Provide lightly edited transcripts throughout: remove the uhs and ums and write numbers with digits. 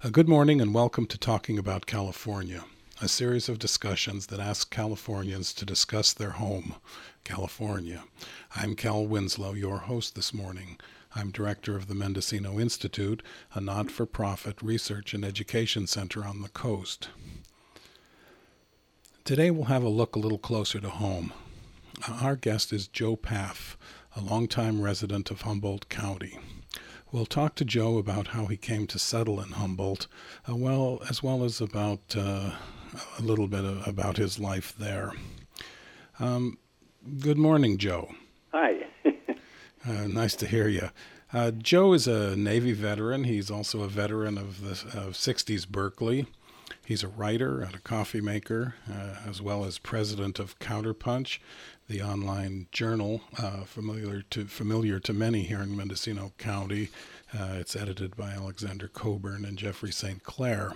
Good morning and welcome to Talking About California, a series of discussions that ask Californians to discuss their home, California. I'm Cal Winslow, your host this morning. I'm director of the Mendocino Institute, a not-for-profit research and education center on the coast. Today we'll have a look a little closer to home. Our guest is Joe Paff, a longtime resident of Humboldt County. We'll talk to Joe about how he came to settle in Humboldt, as well as about a little bit about his life there. Good morning, Joe. Hi. Nice to hear you. Joe is a Navy veteran. He's also a veteran of the 60s Berkeley. He's a writer and a coffee maker, as well as president of Counterpunch, the online journal familiar to many here in Mendocino County. It's edited by Alexander Coburn and Jeffrey St. Clair.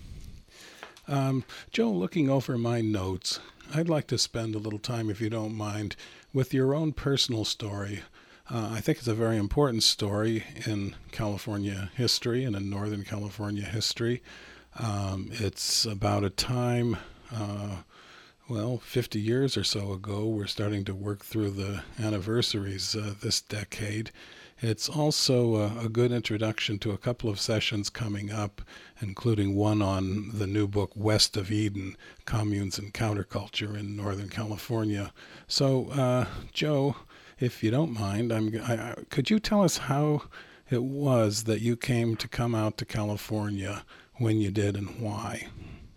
Joe, looking over my notes, I'd like to spend a little time, if you don't mind, with your own personal story. I think it's a very important story in California history and in Northern California history. It's about a time, 50 years or so ago. We're starting to work through the anniversaries this decade. It's also a good introduction to a couple of sessions coming up, including one on the new book, West of Eden, Communes and Counterculture in Northern California. So, Joe, if you don't mind, could you tell us how it was that you came to come out to California when you did and why?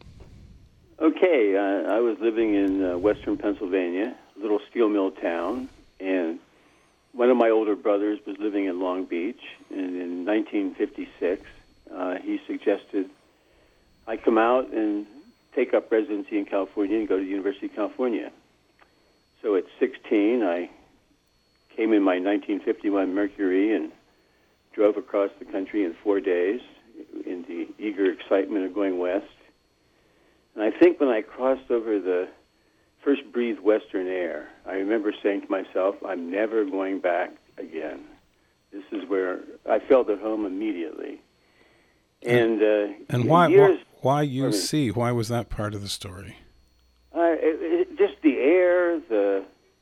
Okay, I was living in western Pennsylvania, a little steel mill town, and one of my older brothers was living in Long Beach, and in 1956, he suggested I come out and take up residency in California and go to the University of California. So at 16, I came in my 1951 Mercury and drove across the country in 4 days in the eager excitement of going west. And I think when I crossed over the first breathed western air, I remember saying to myself, I'm never going back again. This is where I felt at home immediately. And why UC? Why was that part of the story? Just the air, the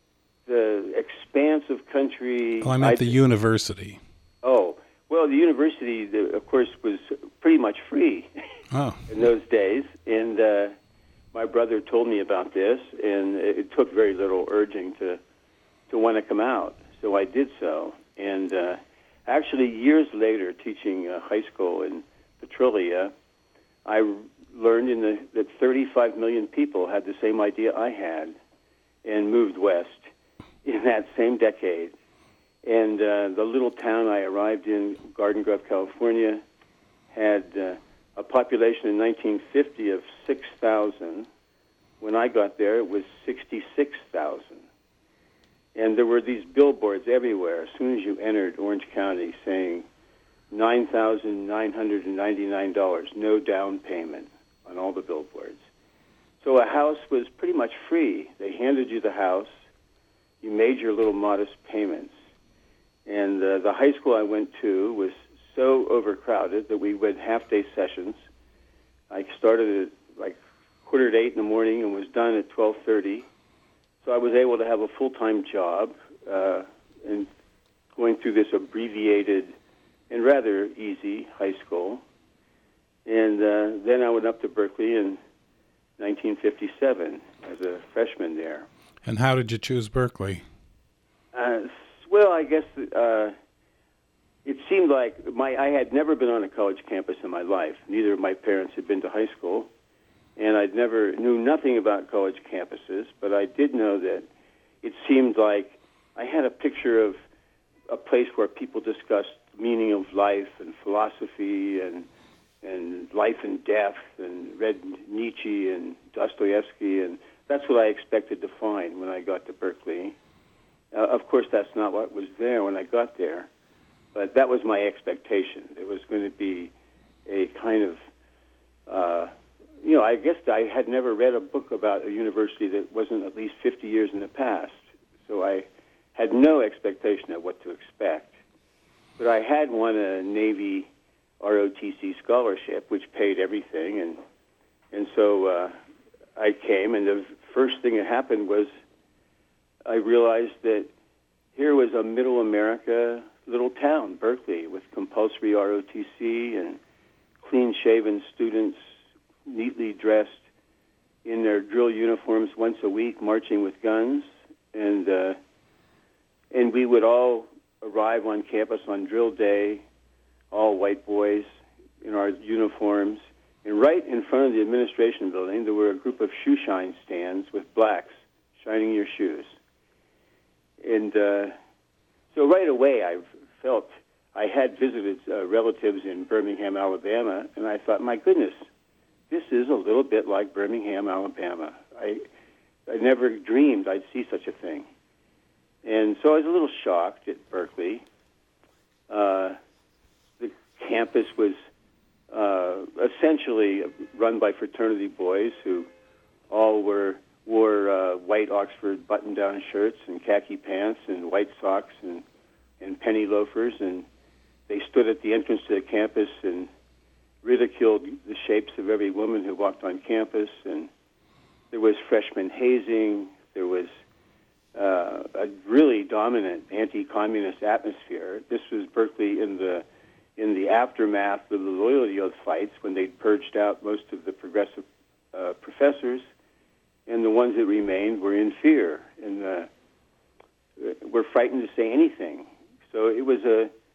expanse of country. Oh, I meant the university. Oh, well, the university, of course, was pretty much free in those days. And my brother told me about this, and it took very little urging to want to come out. So I did so. And actually, years later, teaching high school in Petrolia, I learned that 35 million people had the same idea I had and moved west in that same decade. And the little town I arrived in, Garden Grove, California, had a population in 1950 of 6,000. When I got there, it was 66,000. And there were these billboards everywhere as soon as you entered Orange County saying $9,999, no down payment on all the billboards. So a house was pretty much free. They handed you the house. You made your little modest payments. And the high school I went to was so overcrowded that we went half-day sessions. I started at like 7:45 in the morning and was done at 12:30. So I was able to have a full-time job and going through this abbreviated and rather easy high school. And then I went up to Berkeley in 1957 as a freshman there. And how did you choose Berkeley? Well, I guess it seemed like I had never been on a college campus in my life. Neither of my parents had been to high school, and I knew nothing about college campuses, but I did know that it seemed like I had a picture of a place where people discussed the meaning of life and philosophy and life and death and read Nietzsche and Dostoevsky, and that's what I expected to find when I got to Berkeley. Of course, that's not what was there when I got there, but that was my expectation. It was going to be a kind of, I guess I had never read a book about a university that wasn't at least 50 years in the past, so I had no expectation of what to expect. But I had won a Navy ROTC scholarship, which paid everything, and so I came, and the first thing that happened was I realized that here was a middle America little town, Berkeley, with compulsory ROTC and clean-shaven students, neatly dressed in their drill uniforms once a week, marching with guns, and we would all arrive on campus on drill day, all white boys in our uniforms, and right in front of the administration building, there were a group of shoe shine stands with blacks shining your shoes. And so right away I felt I had visited relatives in Birmingham, Alabama, and I thought, my goodness, this is a little bit like Birmingham, Alabama. I never dreamed I'd see such a thing. And so I was a little shocked at Berkeley. The campus was essentially run by fraternity boys who all wore white Oxford button-down shirts and khaki pants and white socks and penny loafers, and they stood at the entrance to the campus and ridiculed the shapes of every woman who walked on campus, and there was freshman hazing. There was a really dominant anti-communist atmosphere. This was Berkeley in the aftermath of the loyalty oath fights, when they'd purged out most of the progressive professors, and the ones that remained were in fear and were frightened to say anything. So it was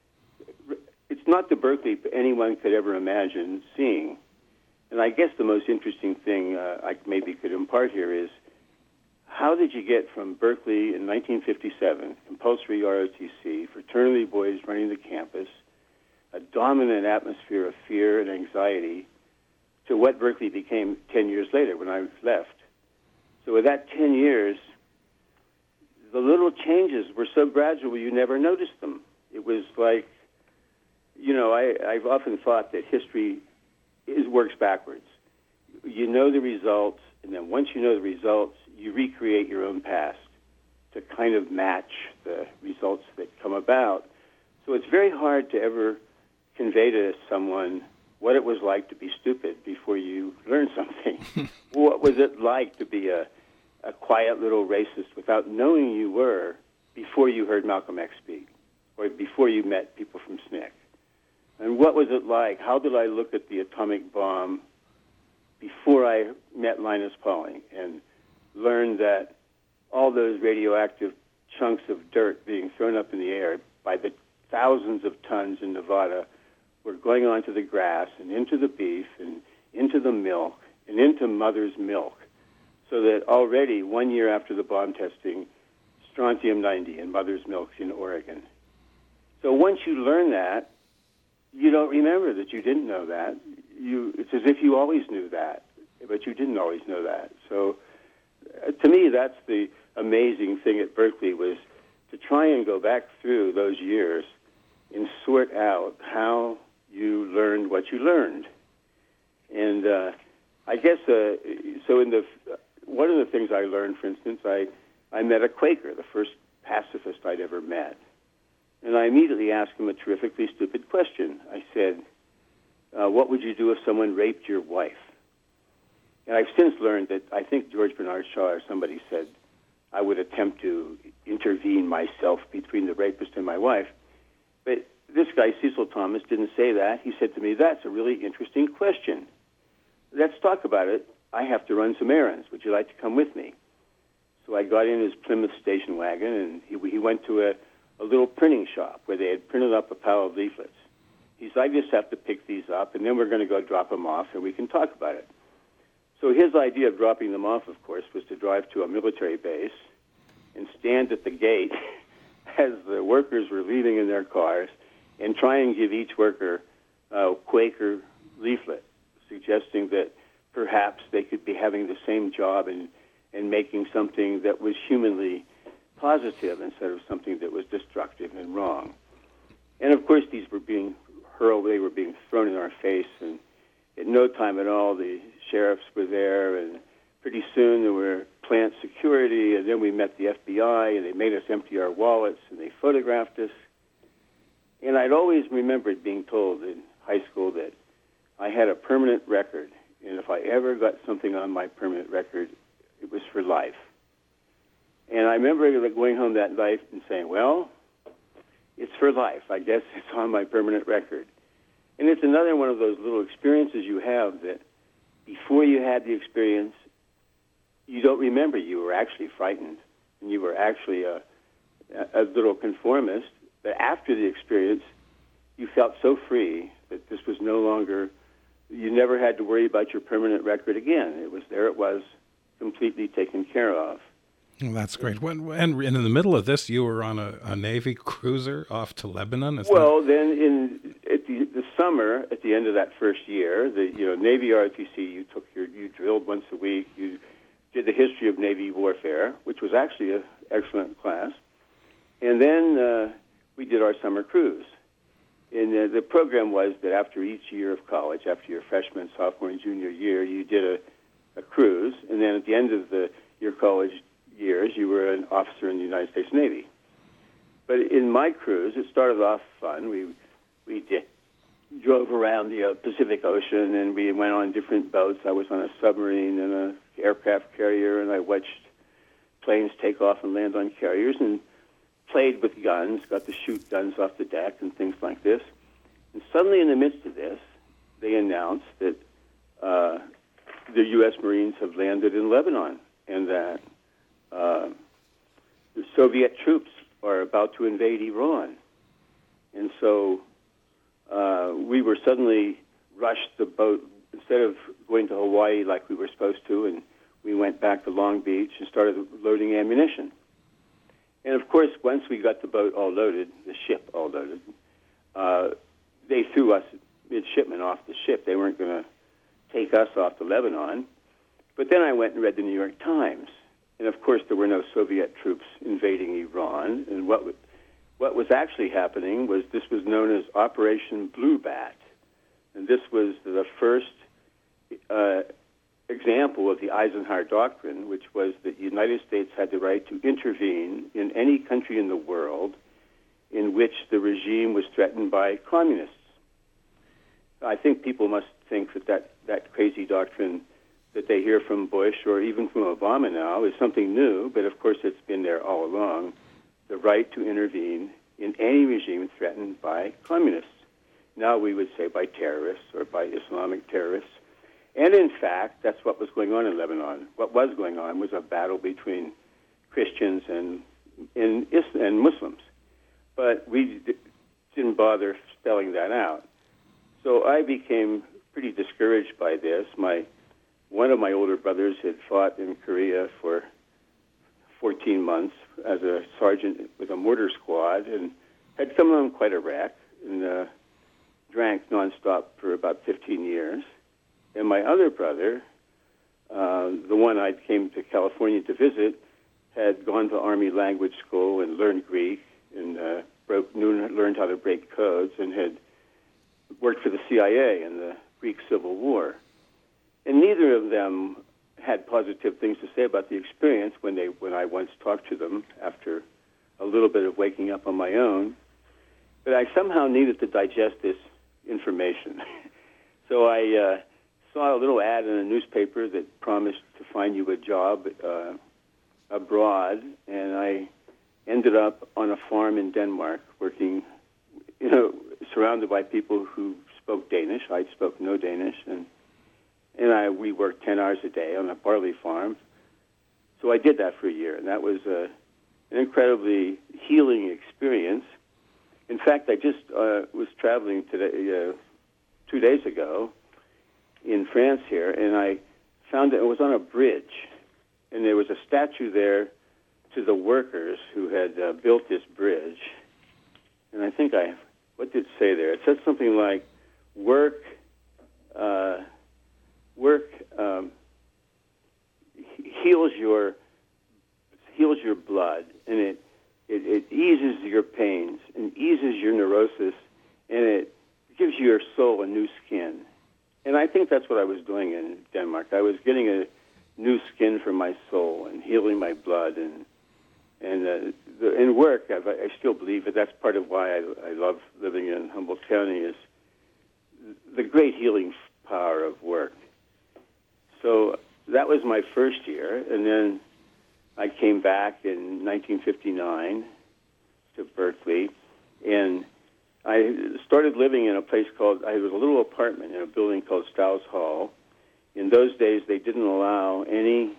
it's not the Berkeley anyone could ever imagine seeing. And I guess the most interesting thing I maybe could impart here is, how did you get from Berkeley in 1957, compulsory ROTC, fraternity boys running the campus, a dominant atmosphere of fear and anxiety, to what Berkeley became 10 years later when I left? So with that 10 years, the little changes were so gradual you never noticed them. It was like, I've often thought that history works backwards. You know the results, and then once you know the results, you recreate your own past to kind of match the results that come about. So it's very hard to ever convey to someone what it was like to be stupid before you learn something. What was it like to be a quiet little racist without knowing you were before you heard Malcolm X speak or before you met people from SNCC? And what was it like? How did I look at the atomic bomb before I met Linus Pauling and learned that all those radioactive chunks of dirt being thrown up in the air by the thousands of tons in Nevada were going onto the grass and into the beef and into the milk and into mother's milk, so that already 1 year after the bomb testing, strontium-90 in mother's milk in Oregon. So once you learn that, you don't remember that you didn't know that. It's as if you always knew that, but you didn't always know that. So to me, that's the amazing thing at Berkeley, was to try and go back through those years and sort out how you learned what you learned. And I guess, so one of the things I learned, for instance, I met a Quaker, the first pacifist I'd ever met. And I immediately asked him a terrifically stupid question. I said, what would you do if someone raped your wife? And I've since learned that I think George Bernard Shaw or somebody said I would attempt to intervene myself between the rapist and my wife. But this guy, Cecil Thomas, didn't say that. He said to me, that's a really interesting question. Let's talk about it. I have to run some errands. Would you like to come with me? So I got in his Plymouth station wagon, and he went to a little printing shop where they had printed up a pile of leaflets. He said, I just have to pick these up, and then we're going to go drop them off, and we can talk about it. So his idea of dropping them off, of course, was to drive to a military base and stand at the gate as the workers were leaving in their cars and try and give each worker a Quaker leaflet, suggesting that perhaps they could be having the same job and making something that was humanly positive instead of something that was destructive and wrong. And of course, these were being hurled, they were being thrown in our face, and in no time at all, the sheriffs were there, and pretty soon there were plant security, and then we met the FBI, and they made us empty our wallets, and they photographed us. And I'd always remembered being told in high school that I had a permanent record, and if I ever got something on my permanent record, it was for life. And I remember going home that night and saying, well, it's for life. I guess it's on my permanent record. And it's another one of those little experiences you have that before you had the experience, you don't remember. You were actually frightened, and you were actually a little conformist. But after the experience, you felt so free that this was no longer, you never had to worry about your permanent record again. It was completely taken care of. Well, that's great. And in the middle of this, you were on a Navy cruiser off to Lebanon? Then at the summer, at the end of that first year, Navy ROTC, you drilled once a week. You did the history of Navy warfare, which was actually an excellent class. And then we did our summer cruise. And the program was that after each year of college, after your freshman, sophomore, and junior year, you did a cruise. And then at the end of your college years, you were an officer in the United States Navy. But in my cruise, it started off fun. We drove around the Pacific Ocean, and we went on different boats. I was on a submarine and an aircraft carrier, and I watched planes take off and land on carriers and played with guns, got to shoot guns off the deck and things like this. And suddenly in the midst of this, they announced that the U.S. Marines have landed in Lebanon and that the Soviet troops are about to invade Iran. And so we were suddenly rushed the boat. Instead of going to Hawaii like we were supposed to, and we went back to Long Beach and started loading ammunition. And, of course, once we got the boat all loaded, the ship all loaded, they threw us midshipmen off the ship. They weren't going to take us off to Lebanon. But then I went and read the New York Times. And, of course, there were no Soviet troops invading Iran. And what was actually happening was this was known as Operation Blue Bat. And this was the first example of the Eisenhower Doctrine, which was that the United States had the right to intervene in any country in the world in which the regime was threatened by communists. I think people must think that crazy doctrine that they hear from Bush or even from Obama now is something new, but of course it's been there all along, the right to intervene in any regime threatened by communists. Now we would say by terrorists or by Islamic terrorists. And in fact, that's what was going on in Lebanon. What was going on was a battle between Christians and Muslims. But we didn't bother spelling that out. So I became pretty discouraged by this. One of my older brothers had fought in Korea for 14 months as a sergeant with a mortar squad and had come on quite a wreck and drank nonstop for about 15 years. And my other brother, the one I came to California to visit, had gone to Army language school and learned Greek and learned how to break codes and had worked for the CIA in the Greek Civil War. And neither of them had positive things to say about the experience when I once talked to them after a little bit of waking up on my own. But I somehow needed to digest this information. So I saw a little ad in a newspaper that promised to find you a job abroad, and I ended up on a farm in Denmark working, surrounded by people who spoke Danish. I spoke no Danish, and we worked 10 hours a day on a barley farm. So I did that for a year, and that was an incredibly healing experience. In fact, I just was traveling today, 2 days ago, in France here, and I found it was on a bridge, and there was a statue there to the workers who had built this bridge. And I think what did it say there? It said something like, work heals your blood, and it eases your pains and eases your neurosis, and it gives your soul a new skin. And I think that's what I was doing in Denmark. I was getting a new skin for my soul and healing my blood. And in work, I still believe that that's part of why I love living in Humboldt County is the great healing power of work. So that was my first year, and then I came back in 1959 to Berkeley, and I started living in a place I was a little apartment in a building called Stowes Hall. In those days, they didn't allow any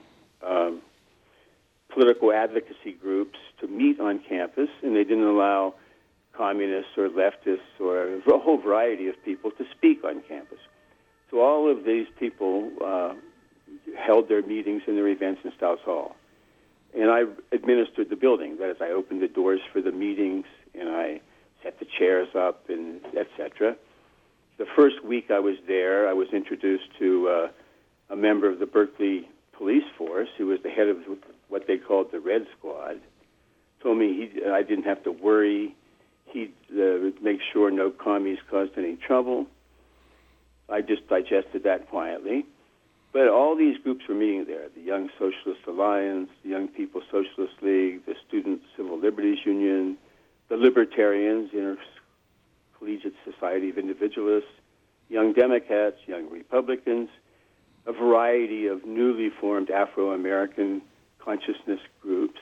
political advocacy groups to meet on campus, and they didn't allow communists or leftists or a whole variety of people to speak on campus. So all of these people held their meetings and their events in Stowes Hall. And I administered the building. That is, I opened the doors for the meetings, and I set the chairs up, and et cetera. The first week I was there, I was introduced to a member of the Berkeley police force who was the head of what they called the Red Squad. Told me I didn't have to worry. He'd make sure no commies caused any trouble. I just digested that quietly. But all these groups were meeting there, the Young Socialist Alliance, the Young People's Socialist League, the Student Civil Liberties Union, the Libertarians, Intercollegiate Society of Individualists, Young Democrats, Young Republicans, a variety of newly formed Afro-American consciousness groups.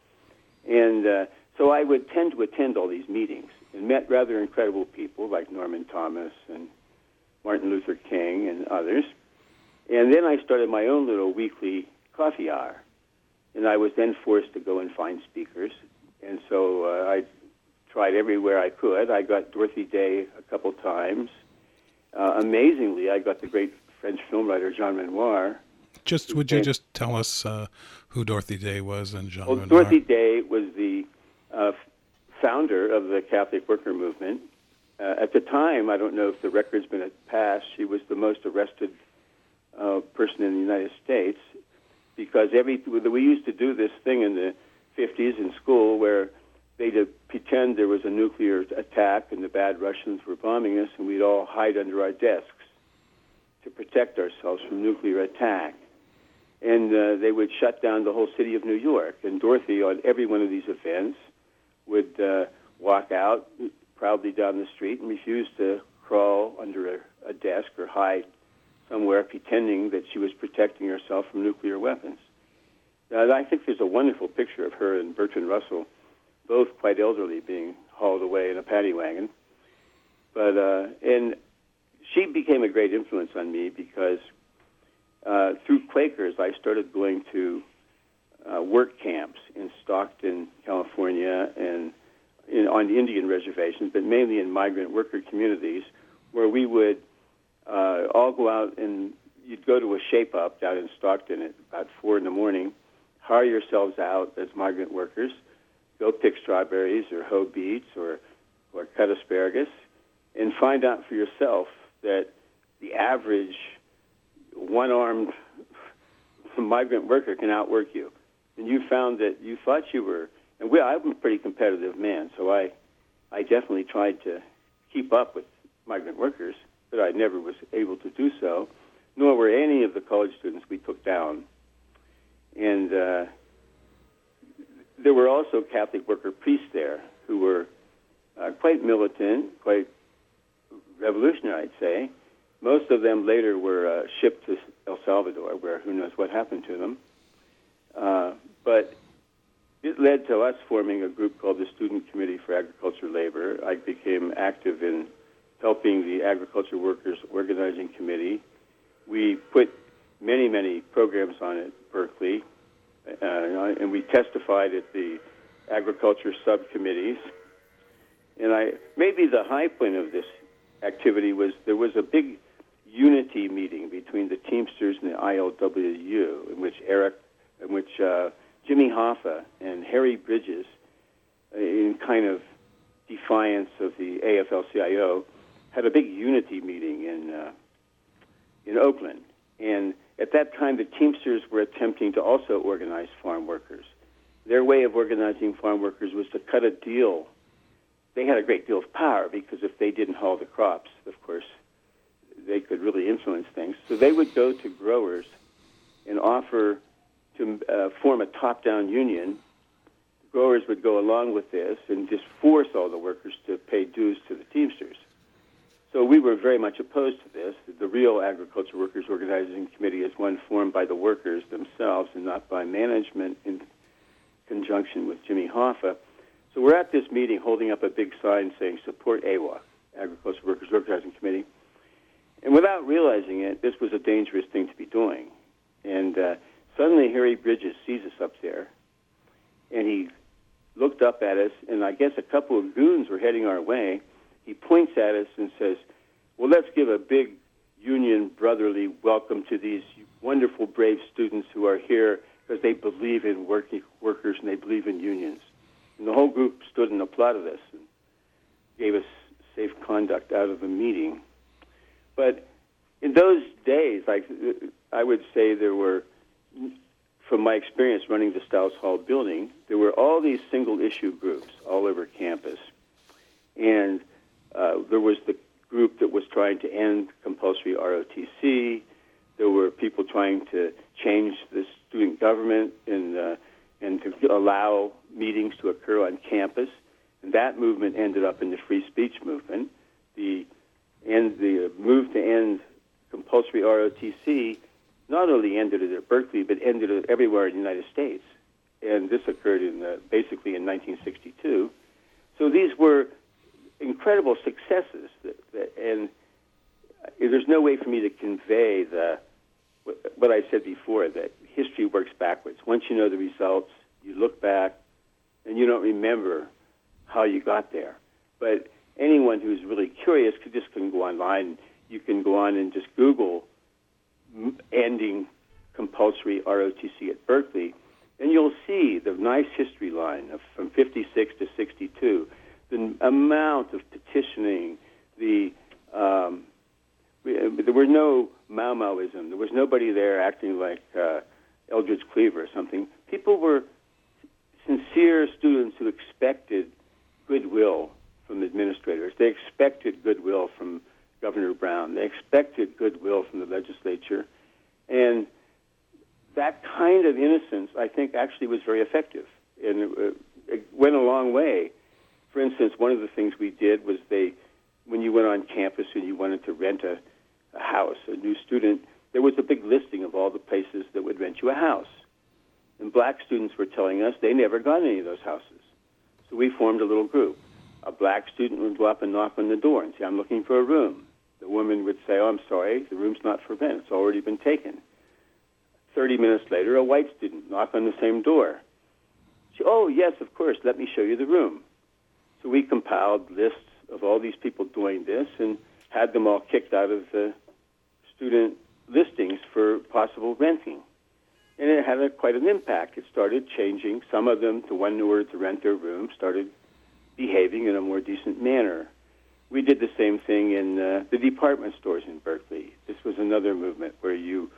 And so I would tend to attend all these meetings and met rather incredible people like Norman Thomas and Martin Luther King and others. And then I started my own little weekly coffee hour. And I was then forced to go and find speakers. And so I tried everywhere I could. I got Dorothy Day a couple times. Amazingly, I got the great French film writer Jean Renoir. Would you just tell us who Dorothy Day was and Jean Renoir? Dorothy Day was the founder of the Catholic worker movement. At the time, I don't know if the record's been passed, she was the most arrested person in the United States, because we used to do this thing in the 50s in school where they'd pretend there was a nuclear attack and the bad Russians were bombing us, and we'd all hide under our desks to protect ourselves from nuclear attack. And they would shut down the whole city of New York. And Dorothy, on every one of these events, would walk out proudly down the street and refuse to crawl under a desk or hide somewhere pretending that she was protecting herself from nuclear weapons. I think there's a wonderful picture of her and Bertrand Russell, both quite elderly, being hauled away in a paddy wagon. But and she became a great influence on me because through Quakers, I started going to work camps in Stockton, California, and on Indian reservations, but mainly in migrant worker communities, where we would all go out and you'd go to a shape-up down in Stockton at about 4 in the morning, hire yourselves out as migrant workers, go pick strawberries or hoe beets or cut asparagus, and find out for yourself that the average one-armed migrant worker can outwork you. And you found that you thought you were, and I'm a pretty competitive man, so I definitely tried to keep up with migrant workers, but I never was able to do so, nor were any of the college students we took down. And there were also Catholic worker priests there who were quite militant, quite revolutionary, I'd say. Most of them later were shipped to El Salvador, where who knows what happened to them. But it led to us forming a group called the Student Committee for Agriculture Labor. I became active in helping the Agriculture Workers Organizing Committee. We put many, many programs on at Berkeley, and we testified at the agriculture subcommittees. And maybe the high point of this activity was there was a big unity meeting between the Teamsters and the ILWU, in which Jimmy Hoffa and Harry Bridges, in kind of defiance of the AFL-CIO, had a big unity meeting in Oakland. And at that time, the Teamsters were attempting to also organize farm workers. Their way of organizing farm workers was to cut a deal. They had a great deal of power because if they didn't haul the crops, of course, they could really influence things. So they would go to growers and offer to form a top-down union. Growers would go along with this and just force all the workers to pay dues to the Teamsters. So we were very much opposed to this. The real Agriculture Workers Organizing Committee is one formed by the workers themselves and not by management in conjunction with Jimmy Hoffa. So we're at this meeting holding up a big sign saying, support AWOC, Agriculture Workers Organizing Committee. And without realizing it, this was a dangerous thing to be doing. And suddenly Harry Bridges sees us up there, and he looked up at us, and I guess a couple of goons were heading our way. He points at us and says, well, let's give a big union brotherly welcome to these wonderful, brave students who are here because they believe in workers and they believe in unions. And the whole group stood and applauded us and gave us safe conduct out of the meeting. But in those days, I would say there were, from my experience running the Stiles Hall building, there were all these single-issue groups all over campus. And there was the group that was trying to end compulsory ROTC. There were people trying to change the student government and to allow meetings to occur on campus. And that movement ended up in the free speech movement. The move to end compulsory ROTC not only ended it at Berkeley, but ended it everywhere in the United States. And this occurred basically in 1962. So these were incredible successes, and there's no way for me to convey what I said before, that history works backwards. Once you know the results, you look back, and you don't remember how you got there. But anyone who's really curious can go online. You can go on and just Google ending compulsory ROTC at Berkeley, and you'll see the nice history line from 56 to 62, the amount of petitioning, there was no Maoism. There was nobody there acting like Eldridge Cleaver or something. People were sincere students who expected goodwill from administrators. They expected goodwill from Governor Brown. They expected goodwill from the legislature. And that kind of innocence, I think, actually was very effective. And it went a long way. For instance, one of the things we did was when you went on campus and you wanted to rent a house, a new student, there was a big listing of all the places that would rent you a house. And black students were telling us they never got any of those houses. So we formed a little group. A black student would go up and knock on the door and say, I'm looking for a room. The woman would say, oh, I'm sorry, the room's not for rent. It's already been taken. 30 minutes later, a white student knocked on the same door. She, oh, yes, of course, let me show you the room. So we compiled lists of all these people doing this and had them all kicked out of the student listings for possible renting. And it had quite an impact. It started changing. Some of them, the one who were to rent their room, started behaving in a more decent manner. We did the same thing in the department stores in Berkeley. This was another movement where to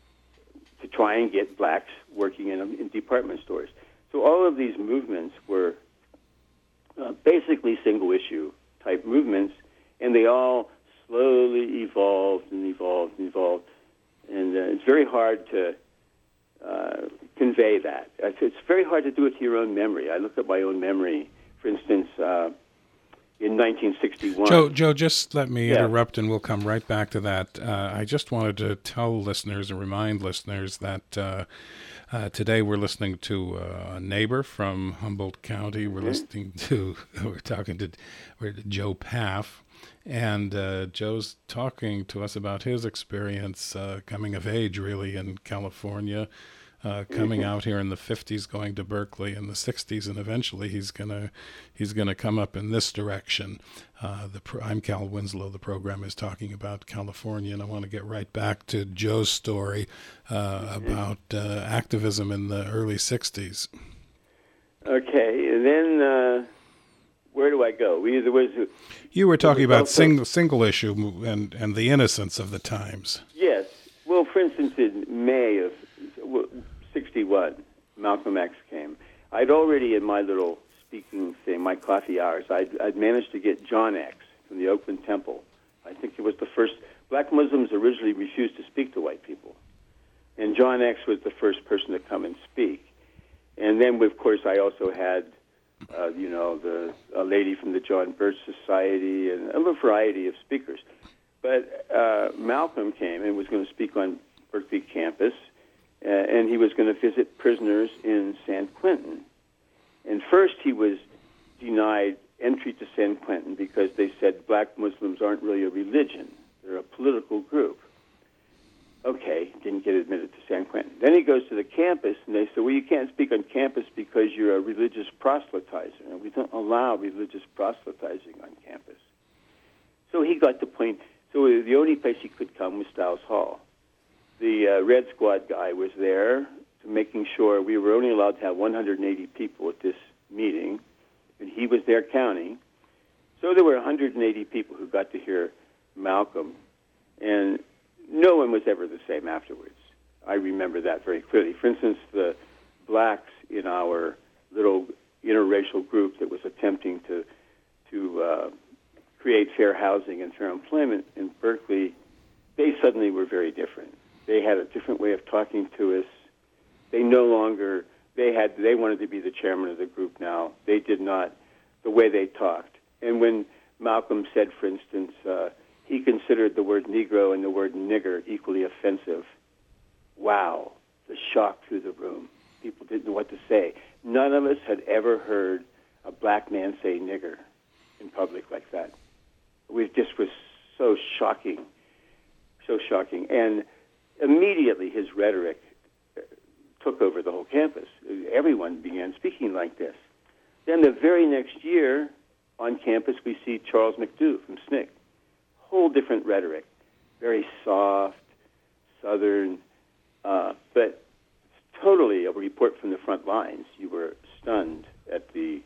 try and get blacks working in department stores. So all of these movements were basically single-issue type movements, and they all slowly evolved and evolved and evolved. And it's very hard to convey that. It's very hard to do it to your own memory. I look at my own memory. For instance, in 1961... Joe, just let me interrupt, and we'll come right back to that. I just wanted to tell listeners and remind listeners that today we're listening to a neighbor from Humboldt County. We're talking to Joe Paff, and Joe's talking to us about his experience coming of age, really, in California, coming out here in the 50s, going to Berkeley in the 60s, and eventually he's gonna come up in this direction. I'm Cal Winslow. The program is talking about California, and I want to get right back to Joe's story about activism in the early 60s. Okay, and then where do I go? You were talking about single issue and the innocence of the times. Yes. Well, for instance, in May of 61, Malcolm X came. I'd already, in my little speaking thing, my coffee hours, I'd managed to get John X from the Oakland Temple. I think it was the first. Black Muslims originally refused to speak to white people. And John X was the first person to come and speak. And then, of course, I also had a lady from the John Birch Society, and a variety of speakers. But Malcolm came and was going to speak on Berkeley campus, and he was going to visit prisoners in San Quentin. And first he was denied entry to San Quentin because they said black Muslims aren't really a religion. They're a political group. Okay, didn't get admitted to San Quentin. Then he goes to the campus, and they say, well, you can't speak on campus because you're a religious proselytizer, and we don't allow religious proselytizing on campus. So he got the point. So the only place he could come was Stiles Hall. The Red Squad guy was there, making sure we were only allowed to have 180 people at this meeting, and he was there counting. So there were 180 people who got to hear Malcolm, and no one was ever the same afterwards. I remember that very clearly. For instance, the blacks in our little interracial group that was attempting to create fair housing and fair employment in Berkeley, they suddenly were very different. They had a different way of talking to us. They no longer, they wanted to be the chairman of the group now. They did not, the way they talked. And when Malcolm said, for instance, he considered the word Negro and the word nigger equally offensive. Wow, the shock through the room. People didn't know what to say. None of us had ever heard a black man say nigger in public like that. It just was so shocking, so shocking. And immediately his rhetoric took over the whole campus. Everyone began speaking like this. Then the very next year on campus, we see Charles McDough from SNCC. Whole different rhetoric, very soft, Southern, but totally a report from the front lines. You were stunned at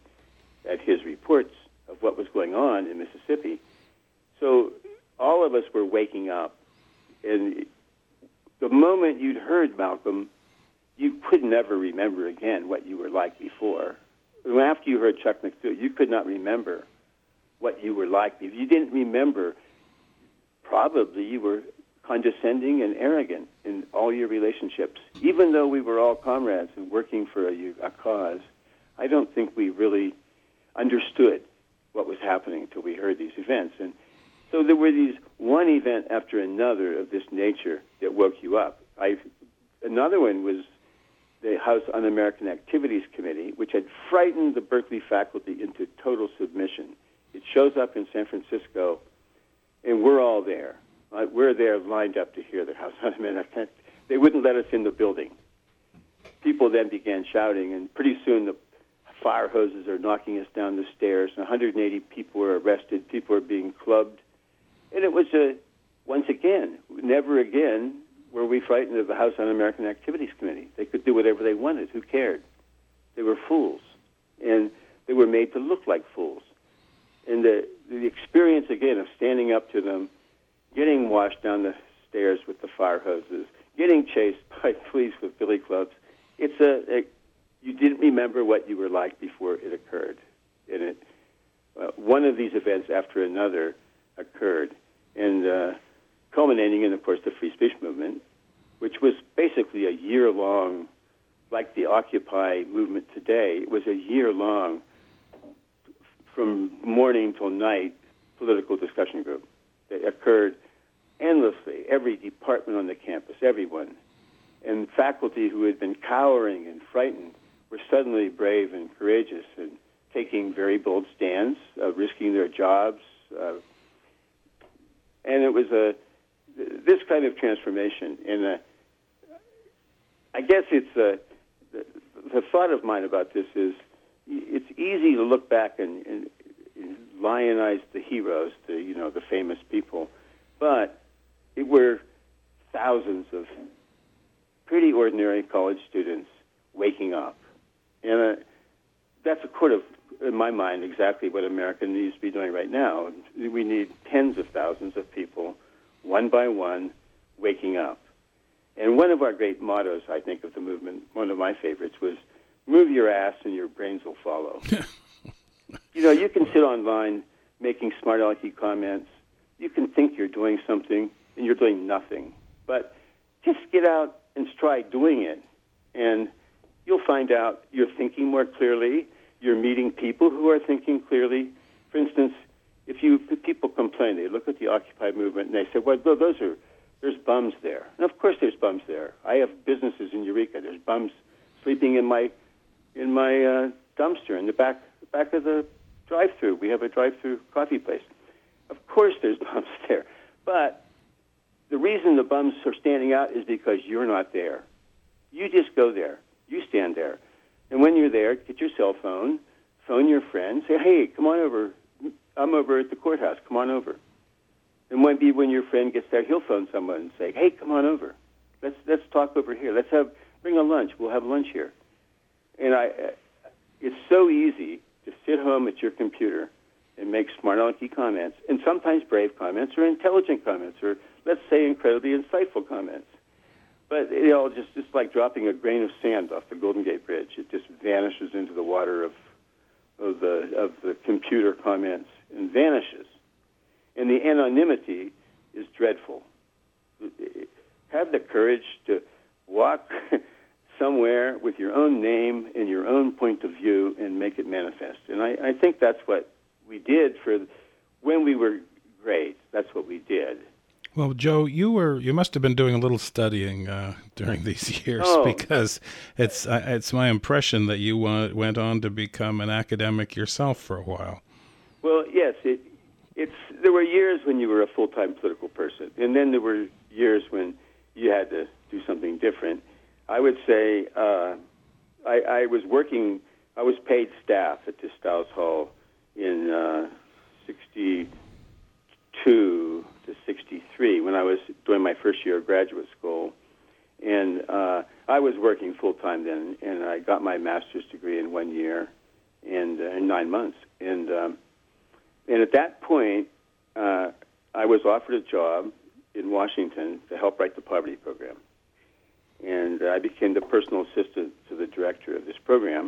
his reports of what was going on in Mississippi. So all of us were waking up, and the moment you'd heard Malcolm, you could never remember again what you were like before. After you heard Chuck McDough, you could not remember what you were like. If you didn't remember, probably you were condescending and arrogant in all your relationships. Even though we were all comrades and working for a cause, I don't think we really understood what was happening until we heard these events. And so there were these one event after another of this nature that woke you up. Another one was the House Un-American Activities Committee, which had frightened the Berkeley faculty into total submission. It shows up in San Francisco, and we're all there. We're there lined up to hear the House Un-American. They wouldn't let us in the building. People then began shouting, and pretty soon the fire hoses are knocking us down the stairs, and 180 people were arrested. People were being clubbed. And it was, once again, never again were we frightened of the House Un-American Activities Committee. They could do whatever they wanted. Who cared? They were fools. And they were made to look like fools. And the experience, again, of standing up to them, getting washed down the stairs with the fire hoses, getting chased by police with billy clubs, you didn't remember what you were like before it occurred. And one of these events after another occurred, and culminating in, of course, the free speech movement, which was basically a year-long, like the Occupy movement today. It was a year-long, from morning till night, political discussion group that occurred endlessly, every department on the campus, everyone. And faculty who had been cowering and frightened were suddenly brave and courageous and taking very bold stands, risking their jobs. And it was this kind of transformation. And I guess it's the thought of mine about this is it's easy to look back and lionize the heroes, the famous people, but it were thousands of pretty ordinary college students waking up. And that's in my mind, exactly what America needs to be doing right now. We need tens of thousands of people, one by one, waking up. And one of our great mottos, I think, of the movement, one of my favorites, was, move your ass and your brains will follow. You can sit online making smart alecky comments. You can think you're doing something, and you're doing nothing. But just get out and try doing it, and you'll find out you're thinking more clearly, you're meeting people who are thinking clearly. For instance, if people complain, they look at the Occupy movement and they say, well, there's bums there. And of course there's bums there. I have businesses in Eureka. There's bums sleeping in my dumpster in the back of the drive-through. We have a drive-through coffee place. Of course there's bums there. But the reason the bums are standing out is because you're not there. You just go there. You stand there. And when you're there, get your cell phone, phone your friend, say, hey, come on over. I'm over at the courthouse. Come on over. And when your friend gets there, he'll phone someone and say, hey, come on over. Let's talk over here. Bring a lunch. We'll have lunch here. And it's so easy to sit home at your computer and make smart alecky comments, and sometimes brave comments or intelligent comments or, let's say, incredibly insightful comments. But just like dropping a grain of sand off the Golden Gate Bridge. It just vanishes into the water of the computer comments and vanishes. And the anonymity is dreadful. Have the courage to walk somewhere with your own name and your own point of view and make it manifest. And I think that's what we did when we were great. That's what we did. Well, Joe, you must have been doing a little studying during these years, because it's my impression that you went on to become an academic yourself for a while. Well, yes, there were years when you were a full-time political person, and then there were years when you had to do something different. I would say I was paid staff at the Stiles Hall in 62 to 63 when I was doing my first year of graduate school. And I was working full-time then, and I got my master's degree in 1 year and in 9 months. And at that point, I was offered a job in Washington to help write the poverty program. And I became the personal assistant to the director of this program.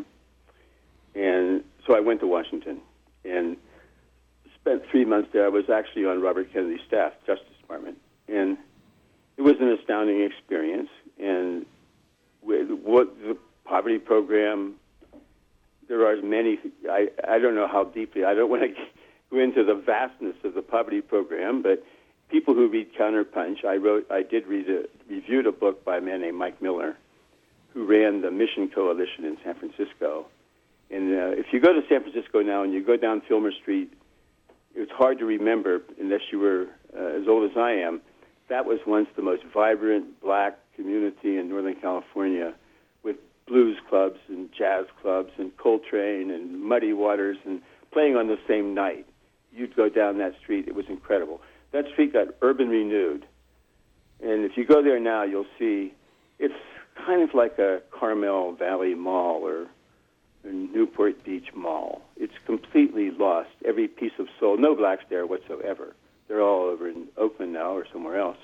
And so I went to Washington and spent 3 months there. I was actually on Robert Kennedy's staff, Justice Department. And it was an astounding experience. And with what the poverty program, there are many, I don't know how deeply, I don't want to go into the vastness of the poverty program, but people who read Counterpunch, I reviewed a book by a man named Mike Miller, who ran the Mission Coalition in San Francisco. And if you go to San Francisco now and you go down Fillmore Street, it's hard to remember, unless you were as old as I am, that was once the most vibrant black community in Northern California, with blues clubs and jazz clubs and Coltrane and Muddy Waters and playing on the same night. You'd go down that street. It was incredible. That street got urban renewed. And if you go there now, you'll see it's kind of like a Carmel Valley Mall or a Newport Beach Mall. It's completely lost every piece of soul. No blacks there whatsoever. They're all over in Oakland now or somewhere else.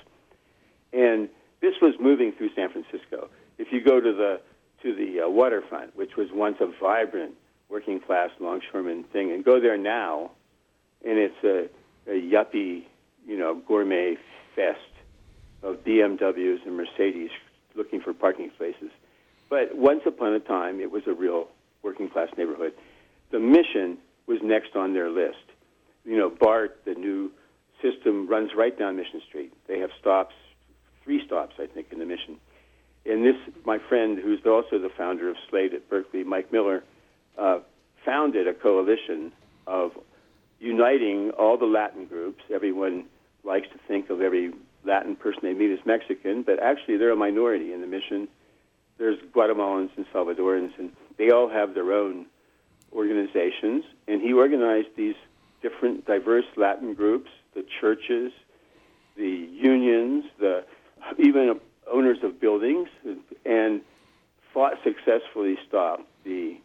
And this was moving through San Francisco. If you go to the waterfront, which was once a vibrant working-class longshoreman thing, and go there now, and it's a yuppie, gourmet fest of BMWs and Mercedes looking for parking spaces. But once upon a time, it was a real working-class neighborhood. The Mission was next on their list. BART, the new system, runs right down Mission Street. They have stops, 3 stops, I think, in the Mission. And this, my friend, who's also the founder of Slade at Berkeley, Mike Miller, founded a coalition of uniting all the Latin groups. Everyone likes to think of every Latin person they meet as Mexican, but actually they're a minority in the Mission. There's Guatemalans and Salvadorans, and they all have their own organizations. And he organized these different diverse Latin groups, the churches, the unions, even owners of buildings, and fought successfully stopped the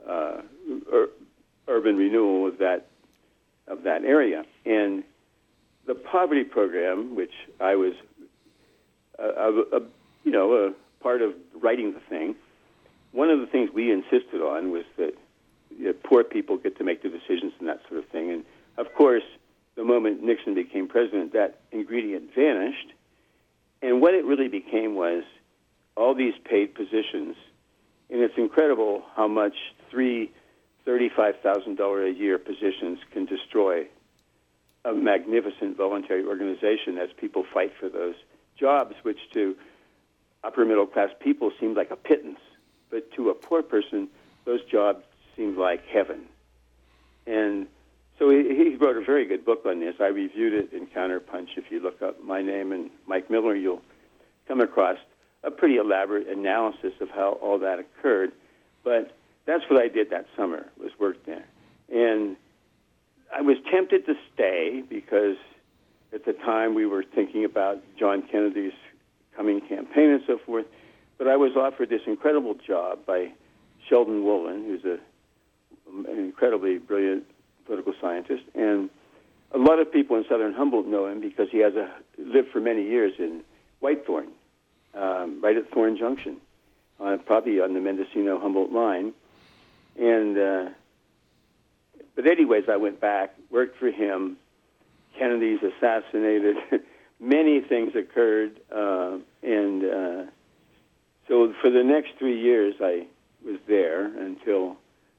urban renewal of that area. And the poverty program, which I was a part of writing the thing, one of the things we insisted on was that poor people get to make the decisions and that sort of thing. And of course, the moment Nixon became president, that ingredient vanished. And what it really became was all these paid positions. And it's incredible how much 3 $35,000 a year positions can destroy a magnificent voluntary organization as people fight for those jobs, which to upper middle class people seemed like a pittance, but to a poor person, those jobs seemed like heaven. And so he wrote a very good book on this. I reviewed it in Counterpunch. If you look up my name and Mike Miller, you'll come across a pretty elaborate analysis of how all that occurred. But that's what I did that summer, was work there. And I was tempted to stay because at the time we were thinking about John Kennedy's coming campaign and so forth. But I was offered this incredible job by Sheldon Woolen, who's an incredibly brilliant political scientist. And a lot of people in southern Humboldt know him because he has lived for many years in Whitethorn, right at Thorn Junction, probably on the Mendocino-Humboldt line. And but anyways, I went back, worked for him. Kennedy's assassinated. Many things occurred. So for the next 3 years, I was there until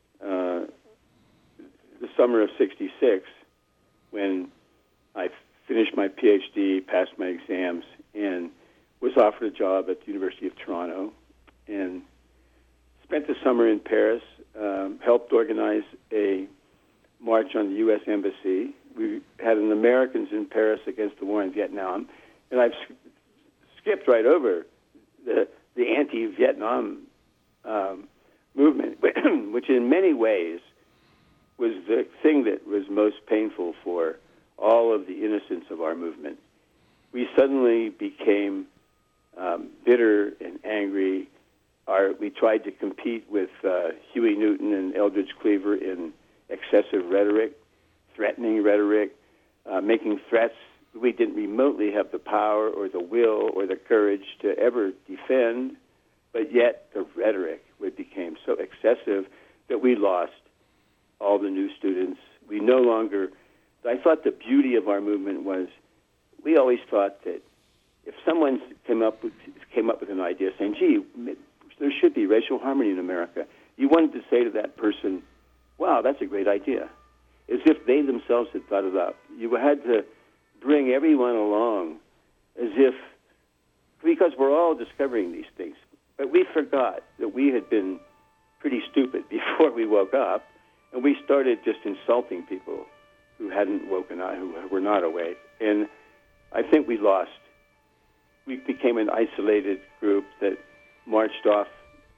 the summer of '66, when I finished my PhD, passed my exams, and was offered a job at the University of Toronto, and spent the summer in Paris, helped organize a march on the U.S. Embassy. We had an Americans in Paris against the war in Vietnam, and I've skipped right over the anti-Vietnam movement, which in many ways was the thing that was most painful for all of the innocents of our movement. We suddenly became bitter and angry. We tried to compete with Huey Newton and Eldridge Cleaver in excessive rhetoric, threatening rhetoric, making threats we didn't remotely have the power or the will or the courage to ever defend, but yet the rhetoric became so excessive that we lost all the new students. We no longer, I thought the beauty of our movement was, we always thought that if someone came up with an idea saying, gee, there should be racial harmony in America, you wanted to say to that person, wow, that's a great idea, as if they themselves had thought it up. You had to bring everyone along as if, because we're all discovering these things, but we forgot that we had been pretty stupid before we woke up, and we started just insulting people who hadn't woken up, who were not awake. And I think we became an isolated group that marched off,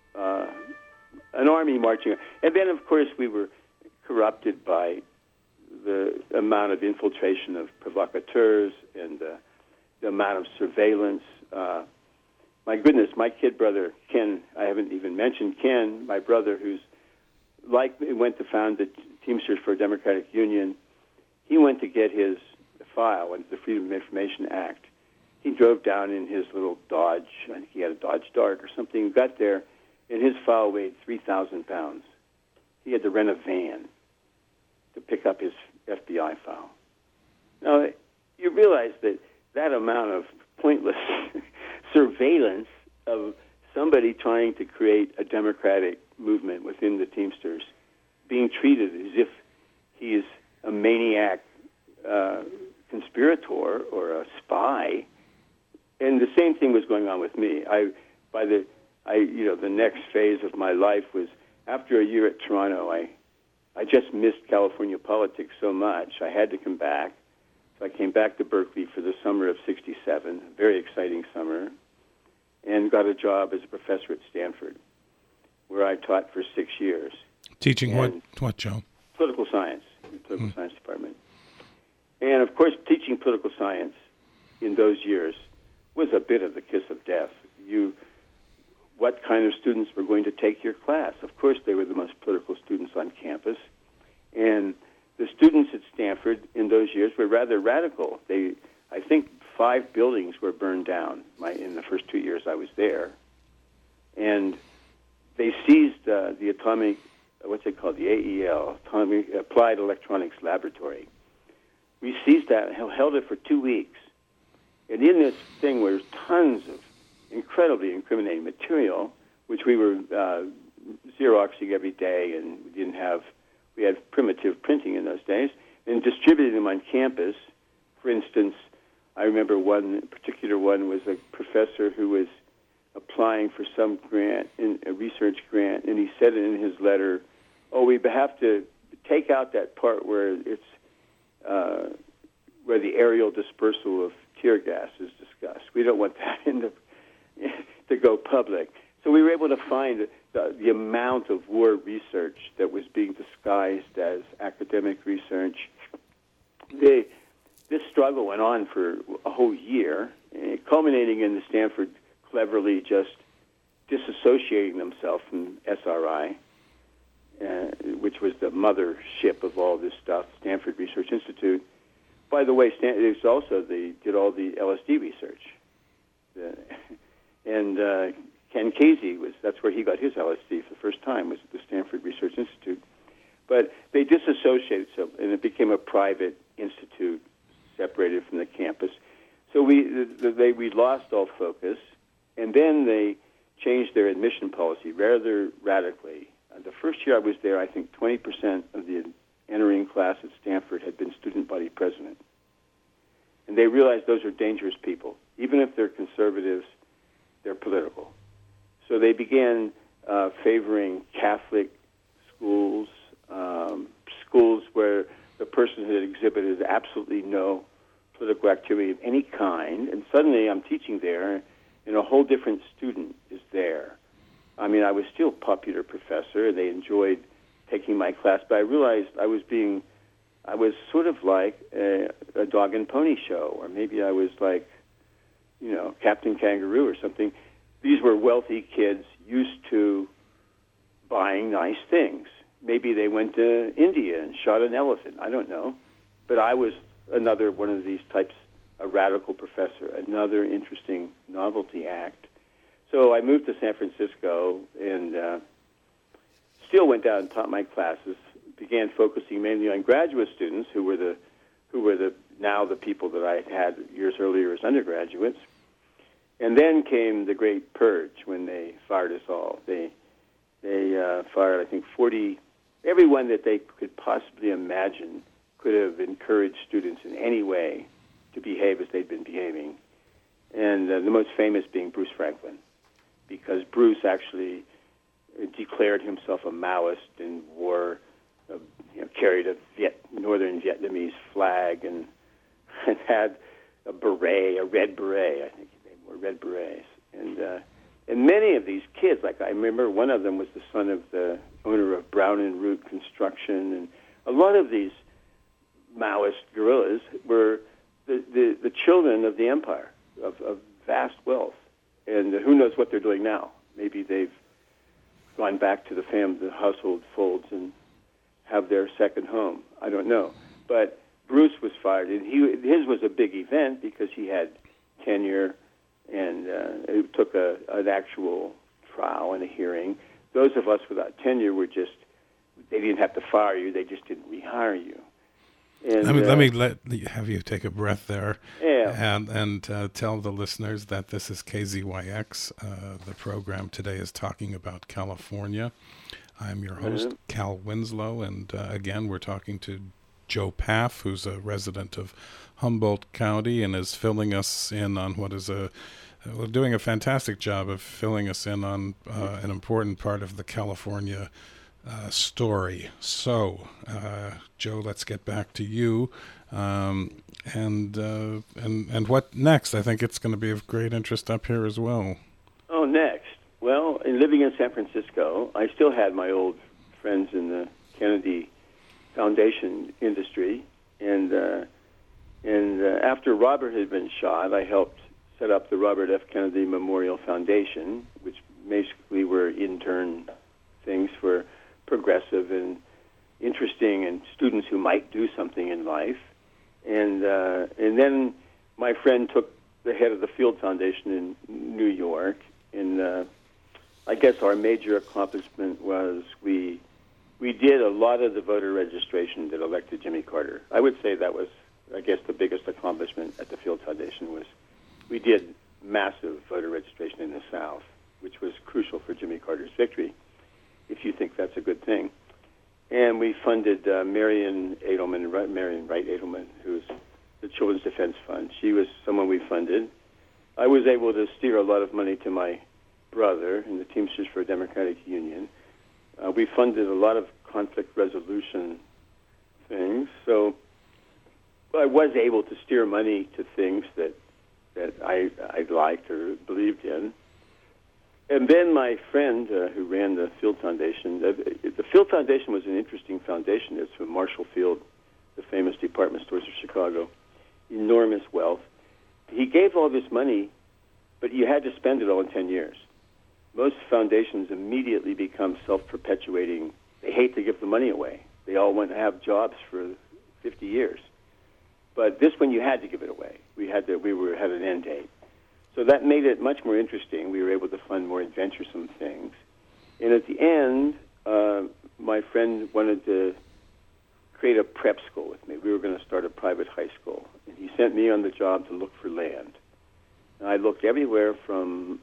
an army marching. And then, of course, we were corrupted by the amount of infiltration of provocateurs and the amount of surveillance. My goodness, my kid brother, Ken, I haven't even mentioned Ken, my brother, who's went to found the Teamsters for a Democratic Union. He went to get his file under the Freedom of Information Act. He drove down in his little Dodge, I think he had a Dodge Dart or something, got there, and his file weighed 3,000 pounds. He had to rent a van to pick up his FBI file. Now, you realize that amount of pointless surveillance of somebody trying to create a democratic movement within the Teamsters being treated as if he is a maniac conspirator or a spy. And the same thing was going on with me. The next phase of my life was, after a year at Toronto, I just missed California politics so much. I had to come back. So I came back to Berkeley for the summer of '67, a very exciting summer, and got a job as a professor at Stanford, where I taught for 6 years. Teaching what, Joe? Political science, political science department. And, of course, teaching political science in those years was a bit of the kiss of death. What kind of students were going to take your class? Of course, they were the most political students on campus. And the students at Stanford in those years were rather radical. I think 5 buildings were burned down in the first 2 years I was there. And they seized the atomic, what's it called, the AEL, Applied Electronics Laboratory. We seized that and held it for 2 weeks. And in this thing were tons of incredibly incriminating material, which we were Xeroxing every day, and we didn't have we had primitive printing in those days, and distributing them on campus. For instance, I remember one particular one was a professor who was applying for some grant, a research grant, and he said in his letter, we have to take out that part where it's where the aerial dispersal of tear gas is discussed. We don't want that to go public. So we were able to find the amount of war research that was being disguised as academic research. This struggle went on for a whole year, culminating in the Stanford cleverly just disassociating themselves from SRI, which was the mothership of all this stuff, Stanford Research Institute. By the way, it's also did all the LSD research. And Ken Kesey, that's where he got his LSD for the first time, was at the Stanford Research Institute. But they disassociated, and it became a private institute separated from the campus. So we lost all focus, and then they changed their admission policy rather radically. The first year I was there, I think 20% of the entering class at Stanford had been student body president. And they realized those are dangerous people. Even if they're conservatives, they're political. So they began favoring Catholic schools, schools where the person had exhibited absolutely no political activity of any kind. And suddenly I'm teaching there, and a whole different student is there. I mean, I was still a popular professor, and they enjoyed taking my class, but I realized I was sort of like a dog and pony show, or maybe I was like, Captain Kangaroo or something. These were wealthy kids used to buying nice things. Maybe they went to India and shot an elephant. I don't know. But I was another one of these types, a radical professor, another interesting novelty act. So I moved to San Francisco and still went down and taught my classes, began focusing mainly on graduate students who were now the people that I had years earlier as undergraduates. And then came the great purge when they fired us all. They fired, I think, everyone that they could possibly imagine could have encouraged students in any way to behave as they'd been behaving. And the most famous being Bruce Franklin, because Bruce actually declared himself a Maoist and carried a northern Vietnamese flag and had a red beret, I think they wore red berets. And many of these kids, like I remember one of them was the son of the owner of Brown and Root Construction, and a lot of these Maoist guerrillas were the children of the empire, of vast wealth. And who knows what they're doing now. Maybe they've gone back to the household folds and have their second home. I don't know. But Bruce was fired, and his was a big event because he had tenure, and it took an actual trial and a hearing. Those of us without tenure they didn't have to fire you, they just didn't rehire you. And, let me have you take a breath there, yeah. and tell the listeners that this is KZYX. The program today is talking about California. I'm your host, Cal Winslow, and again, we're talking to Joe Paff, who's a resident of Humboldt County and is filling us in on what is doing a fantastic job of filling us in on an important part of the California story. So, Joe, let's get back to you, and what next? I think it's going to be of great interest up here as well. Oh, next. Well, in living in San Francisco, I still had my old friends in the Kennedy Foundation industry, and after Robert had been shot, I helped set up the Robert F. Kennedy Memorial Foundation, which basically were intern things for progressive and interesting and students who might do something in life. And then my friend took the head of the Field Foundation in New York, and I guess our major accomplishment was we did a lot of the voter registration that elected Jimmy Carter. I would say that was, I guess, the biggest accomplishment at the Field Foundation was we did massive voter registration in the South, which was crucial for Jimmy Carter's victory, if you think that's a good thing. And we funded Marion Wright Edelman, who's the Children's Defense Fund. She was someone we funded. I was able to steer a lot of money to my brother in the Teamsters for a Democratic Union. We funded a lot of conflict resolution things. So I was able to steer money to things that I liked or believed in. And then my friend who ran the Field Foundation, the Field Foundation was an interesting foundation. It's from Marshall Field, the famous department stores of Chicago, enormous wealth. He gave all this money, but you had to spend it all in 10 years. Most foundations immediately become self-perpetuating. They hate to give the money away. They all want to have jobs for 50 years. But this one, you had to give it away. We had an end date. So that made it much more interesting. We were able to fund more adventuresome things. And at the end, my friend wanted to create a prep school with me. We were going to start a private high school. And he sent me on the job to look for land. And I looked everywhere from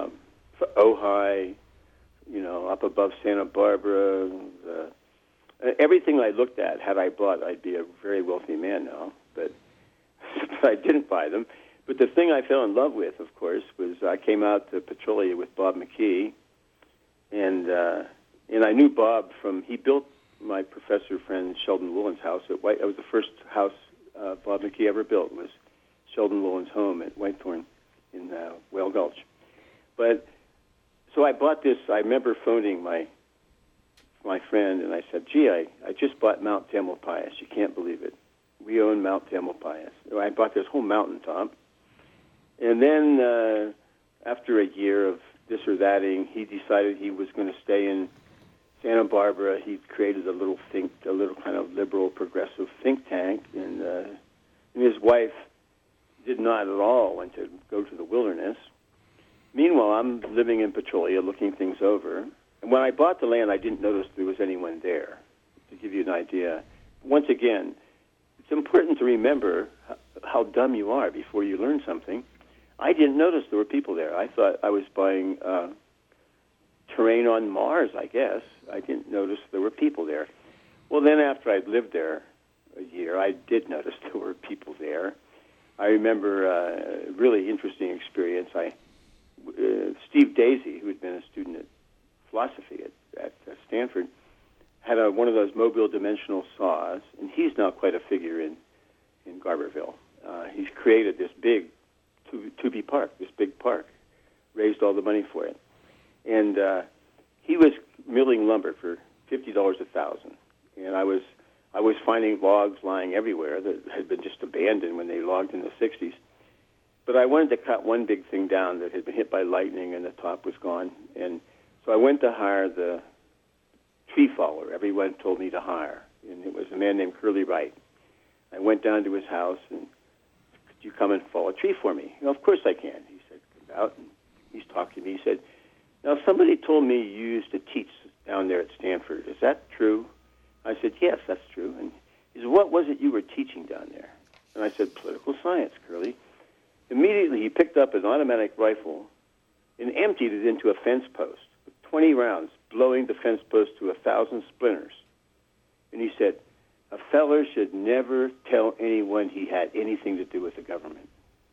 Ojai, up above Santa Barbara. Everything I looked at, had I bought, I'd be a very wealthy man now. But I didn't buy them. But the thing I fell in love with, of course, was I came out to Petrolia with Bob McKee, and I knew Bob he built my professor friend Sheldon Woolen's house at White. It was the first house Bob McKee ever built, was Sheldon Woolen's home at Whitethorn in Whale Gulch. But so I bought this. I remember phoning my friend, and I said, "Gee, I just bought Mount Tamalpais. You can't believe it. We own Mount Tamalpais." I bought this whole mountaintop. And then after a year of this or thatting, he decided he was going to stay in Santa Barbara. He created a little kind of liberal, progressive think tank. And his wife did not at all want to go to the wilderness. Meanwhile, I'm living in Petrolia, looking things over. And when I bought the land, I didn't notice there was anyone there, to give you an idea. Once again, it's important to remember how dumb you are before you learn something. I didn't notice there were people there. I thought I was buying terrain on Mars, I guess. I didn't notice there were people there. Well, then after I'd lived there a year, I did notice there were people there. I remember a really interesting experience. Steve Daisy, who had been a student at philosophy at Stanford, had one of those mobile dimensional saws, and he's now quite a figure in Garberville. He's created this big Tooby Park, this big park, raised all the money for it. And he was milling lumber for $50 a thousand. And I was finding logs lying everywhere that had been just abandoned when they logged in the 60s. But I wanted to cut one big thing down that had been hit by lightning and the top was gone. And so I went to hire the tree faller everyone told me to hire. And it was a man named Curly Wright. I went down to his house and, "Could you come and fall a tree for me?" "Of course I can." He said, "Come out." And he's talking to me. He said, "Now, somebody told me you used to teach down there at Stanford. Is that true?" I said, "Yes, that's true." And he said, "What was it you were teaching down there?" And I said, "Political science, Curly." Immediately, he picked up an automatic rifle and emptied it into a fence post with 20 rounds, blowing the fence post to 1,000 splinters. And he said, "A feller should never tell anyone he had anything to do with the government."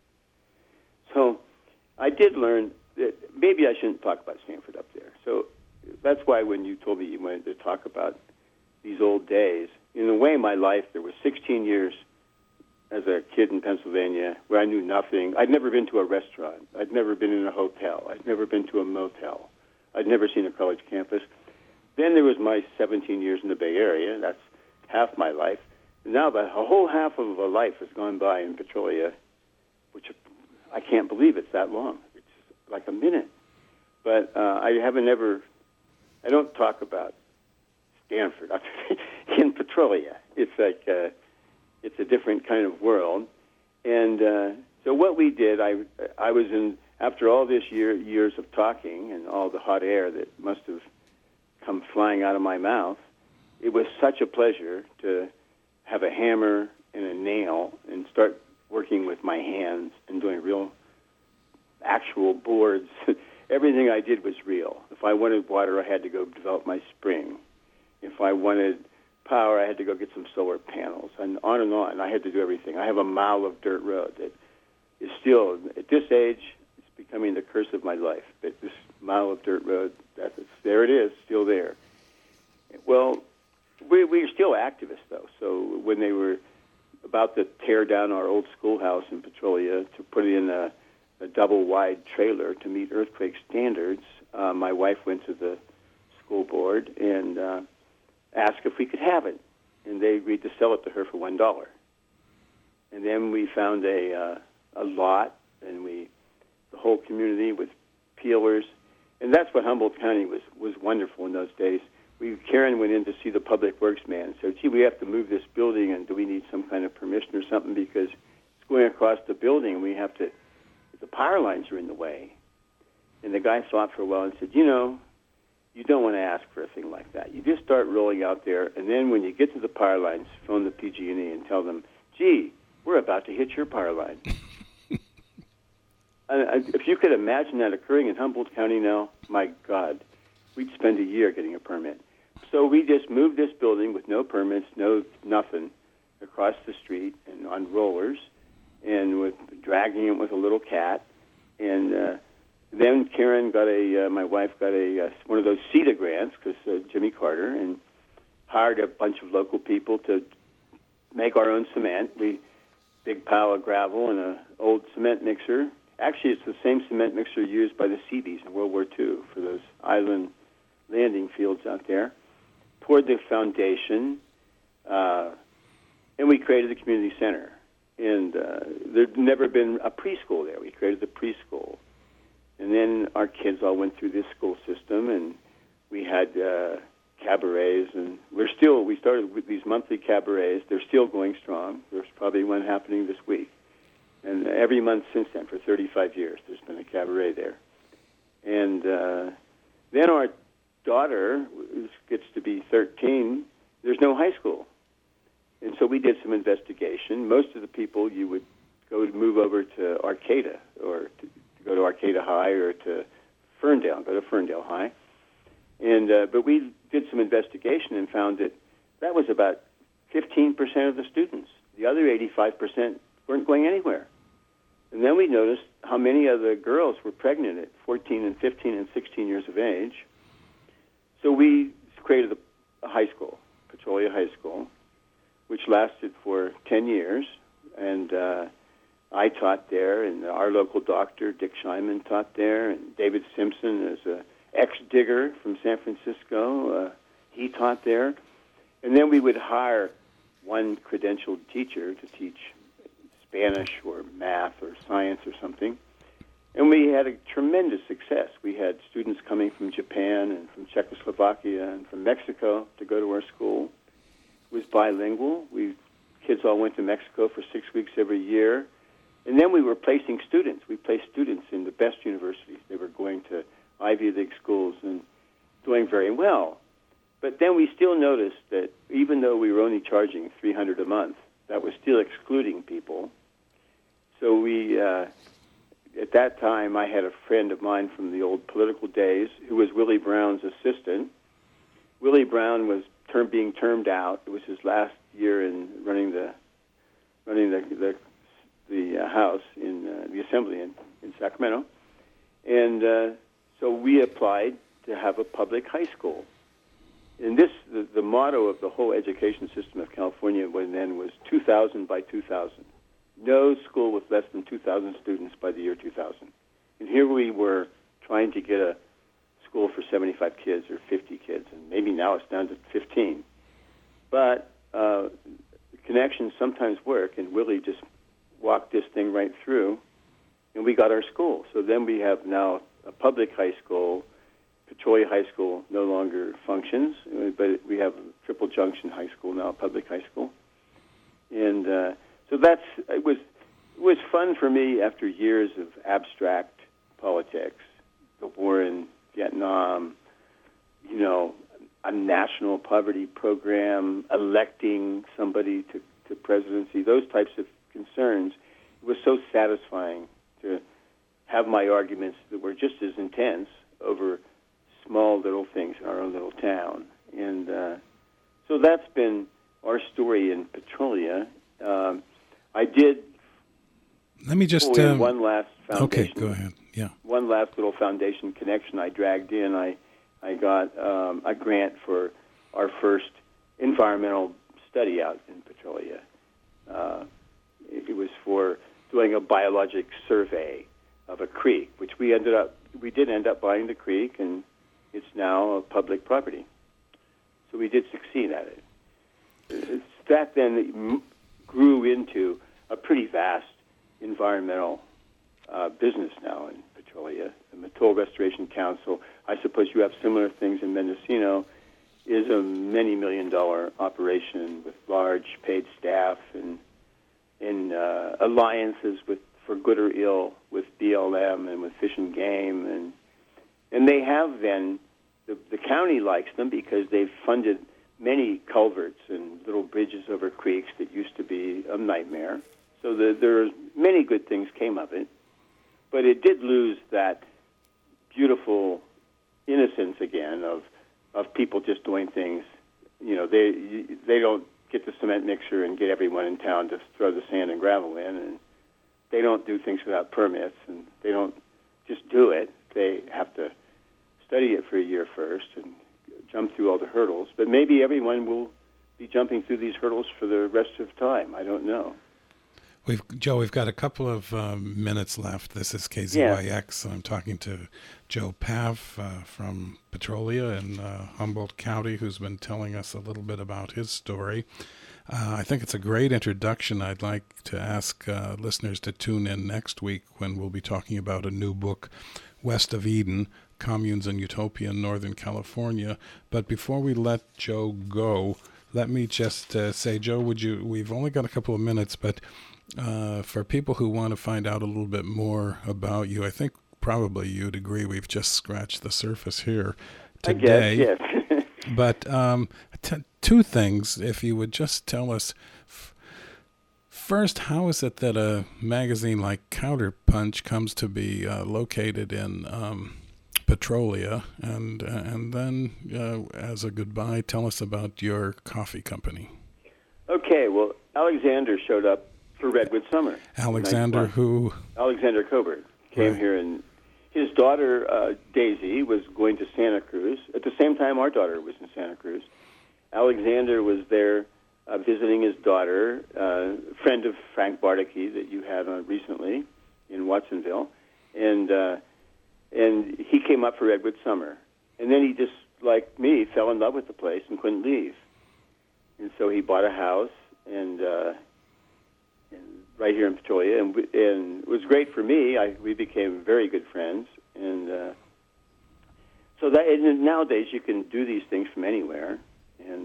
So I did learn that maybe I shouldn't talk about Stanford up there. So that's why when you told me you wanted to talk about these old days, in a way, my life, there was 16 years as a kid in Pennsylvania where I knew nothing. I'd never been to a restaurant. I'd never been in a hotel. I'd never been to a motel. I'd never seen a college campus. Then there was my 17 years in the Bay Area. That's half my life. And now the whole half of a life has gone by in Petrolia, which I can't believe it's that long. It's like a minute. But I don't talk about Stanford in Petrolia. It's like it's a different kind of world. And so what we did, I was in, after all this years of talking and all the hot air that must have come flying out of my mouth, it was such a pleasure to have a hammer and a nail and start working with my hands and doing real actual boards. Everything I did was real. If I wanted water, I had to go develop my spring. If if I wanted power, I had to go get some solar panels, and on and on. I had to do everything. I have a mile of dirt road that is still, at this age, it's becoming the curse of my life. But this mile of dirt road, there it is, still there. Well, we're still activists, though. So when they were about to tear down our old schoolhouse in Petrolia to put in a double-wide trailer to meet earthquake standards, my wife went to the school board and asked if we could have it, and they agreed to sell it to her for $1. And then we found a lot, and the whole community with peelers, and that's what Humboldt County was wonderful in those days. Karen went in to see the public works man and said, "Gee, we have to move this building, and do we need some kind of permission or something because it's going across the building, and the power lines are in the way." And the guy thought for a while and said, "You don't want to ask for a thing like that. You just start rolling out there, and then when you get to the power lines, phone the PG&E and tell them, 'Gee, we're about to hit your power line.'" If you could imagine that occurring in Humboldt County now, my God, we'd spend a year getting a permit. So we just moved this building with no permits, nothing, across the street and on rollers, and dragging it with a little cat. And then Karen my wife got one of those CETA grants, because Jimmy Carter, and hired a bunch of local people to make our own cement. Big pile of gravel and an old cement mixer. Actually, it's the same cement mixer used by the Seabees in World War II for those island landing fields out there. Poured the foundation, and we created the community center. And there'd never been a preschool there. We created the preschool. And then our kids all went through this school system, and we had cabarets, and we started with these monthly cabarets. They're still going strong. There's probably one happening this week. And every month since then, for 35 years, there's been a cabaret there. And then our daughter gets to be 13. There's no high school. And so we did some investigation. Most of the people you would move over to Arcata, or to go to Arcata High, or to Ferndale, go to Ferndale High. And but we did some investigation and found that was about 15% of the students. The other 85% weren't going anywhere. And then we noticed how many of the girls were pregnant at 14 and 15 and 16 years of age. So we created a high school, Petrolia High School, which lasted for 10 years. And I taught there, and our local doctor, Dick Scheinman, taught there, and David Simpson is an ex-digger from San Francisco. He taught there. And then we would hire one credentialed teacher to teach Spanish or math or science or something. And we had a tremendous success. We had students coming from Japan and from Czechoslovakia and from Mexico to go to our school. It was bilingual. Kids all went to Mexico for 6 weeks every year. And then we were placing students. We placed students in the best universities. They were going to Ivy League schools and doing very well. But then we still noticed that even though we were only charging $300 a month, that was still excluding people. So we, at that time, I had a friend of mine from the old political days who was Willie Brown's assistant. Willie Brown was being termed out. It was his last year in running the House in the Assembly in Sacramento, and so we applied to have a public high school. And the motto of the whole education system of California then was 2,000 by 2,000. No school with less than 2,000 students by the year 2000. And here we were trying to get a school for 75 kids or 50 kids, and maybe now it's down to 15. But connections sometimes work, and Willie just walked this thing right through, and we got our school. So then we have now a public high school. Petrolia High School no longer functions, but we have Triple Junction High School now, a public high school. And so it was fun for me after years of abstract politics, the war in Vietnam, a national poverty program, electing somebody to presidency, those types of concerns. It was so satisfying to have my arguments that were just as intense over small little things in our own little town. And So that's been our story in Petrolia. I did. Let me just one last foundation. Okay, go ahead. Yeah. One last little foundation connection I dragged in. I got a grant for our first environmental study out in Petrolia. It was for doing a biologic survey of a creek, which we did end up buying the creek, and it's now a public property. So we did succeed at it. That then grew into a pretty vast environmental business now in Petrolia. The Mattole Restoration Council, I suppose you have similar things in Mendocino, is a many $million operation with large paid staff and alliances for good or ill with BLM and with Fish and Game, and they have then the county likes them because they've funded many culverts and little bridges over creeks that used to be a nightmare. So there many good things came of it, but it did lose that beautiful innocence again of people just doing things. You know, they don't get the cement mixer and get everyone in town to throw the sand and gravel in, and they don't do things without permits, and they don't just do it. They have to study it for a year first and jump through all the hurdles. But maybe everyone will be jumping through these hurdles for the rest of time. I don't know. Joe, we've got a couple of minutes left. This is KZYX. I'm talking to Joe Paff from Petrolia in Humboldt County, who's been telling us a little bit about his story. I think it's a great introduction. I'd like to ask listeners to tune in next week when we'll be talking about a new book, West of Eden, Communes and Utopia in Northern California. But before we let Joe go, let me just say, Joe, we've only got a couple of minutes, but for people who want to find out a little bit more about you, I think probably you'd agree we've just scratched the surface here today. I guess, yes. But two things, if you would just tell us. First, how is it that a magazine like Counterpunch comes to be located in Petrolia? And then, as a goodbye, tell us about your coffee company. Okay, well, Alexander showed up for Redwood Summer. Alexander who? Alexander Cobert came here, and his daughter, Daisy, was going to Santa Cruz. At the same time, our daughter was in Santa Cruz. Alexander was there visiting his daughter, friend of Frank Bardacke that you had on recently in Watsonville, and he came up for Redwood Summer. And then he just, like me, fell in love with the place and couldn't leave. And so he bought a house and right here in Petrolia, and it was great for me. We became very good friends, and so that and nowadays you can do these things from anywhere. And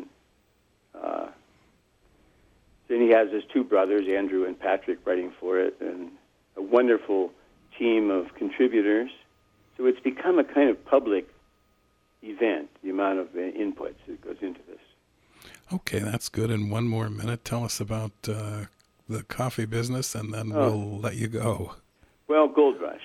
then he has his two brothers, Andrew and Patrick, writing for it, and a wonderful team of contributors. So it's become a kind of public event, the amount of inputs that goes into this. Okay, that's good. In one more minute, tell us about the coffee business, and then we'll let you go. Well, Gold Rush.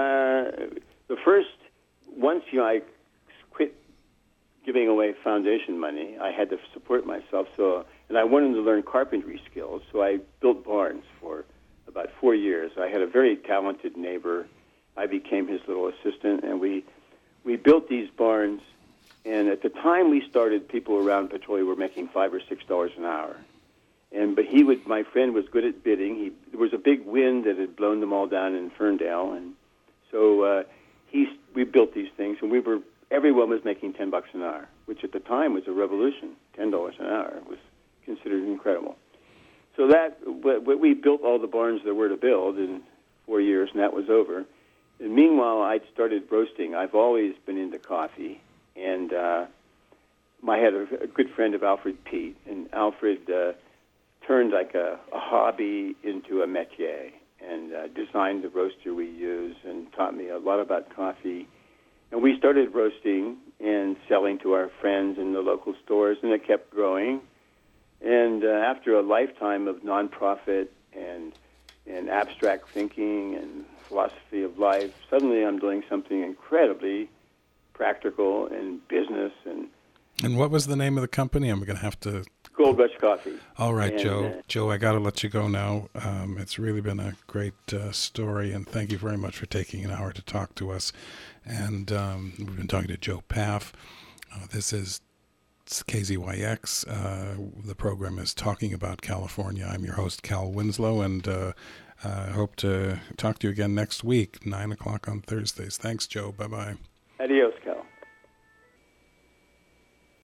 Once I quit giving away foundation money, I had to support myself, and I wanted to learn carpentry skills, so I built barns for about 4 years. I had a very talented neighbor. I became his little assistant, and we built these barns. And at the time we started, people around Petrolia were making $5 or $6 an hour. But my friend was good at bidding. There was a big wind that had blown them all down in Ferndale, and so we built these things, and everyone was making $10 an hour, which at the time was a revolution. $10 an hour was considered incredible. So we built all the barns there were to build in 4 years, and that was over. And meanwhile, I'd started roasting. I've always been into coffee, and I had a good friend of Alfred Peet, and Alfred turned like a hobby into a métier, and designed the roaster we use and taught me a lot about coffee. And we started roasting and selling to our friends in the local stores, and it kept growing. And after a lifetime of nonprofit and abstract thinking and philosophy of life, suddenly I'm doing something incredibly practical and business, and And what was the name of the company? I'm going to have to... Gold Rush Coffee. All right, and, Joe. Joe, I got to let you go now. It's really been a great story, and thank you very much for taking an hour to talk to us. And we've been talking to Joe Paff. This is KZYX. The program is Talking About California. I'm your host, Cal Winslow, and I hope to talk to you again next week, 9 o'clock on Thursdays. Thanks, Joe. Bye-bye. Adios, Cal.